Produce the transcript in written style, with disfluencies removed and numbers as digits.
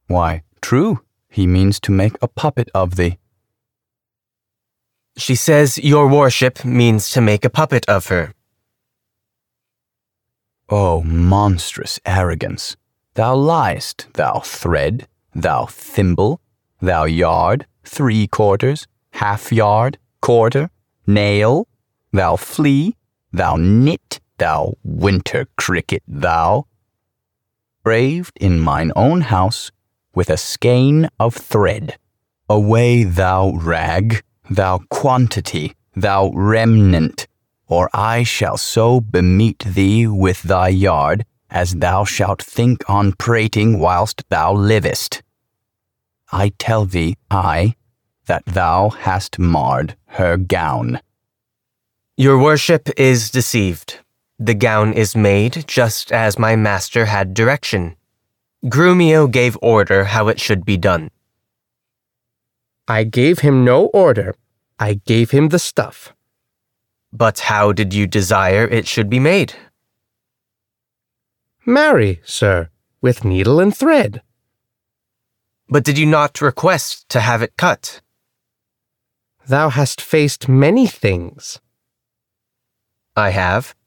Why, true, he means to make a puppet of thee. She says your worship means to make a puppet of her. O monstrous arrogance! Thou liest, thou thread, thou thimble, thou yard, 3/4, half-yard, quarter, nail, thou flea, thou nit, thou winter cricket, thou! Braved in mine own house with a skein of thread. Away, thou rag, thou quantity, thou remnant, or I shall so bemeet thee with thy yard as thou shalt think on prating whilst thou livest. I tell thee, that thou hast marred her gown. Your worship is deceived. The gown is made just as my master had direction. Grumio gave order how it should be done. I gave him no order. I gave him the stuff. But how did you desire it should be made? Marry, sir, with needle and thread. But did you not request to have it cut? Thou hast faced many things. I have.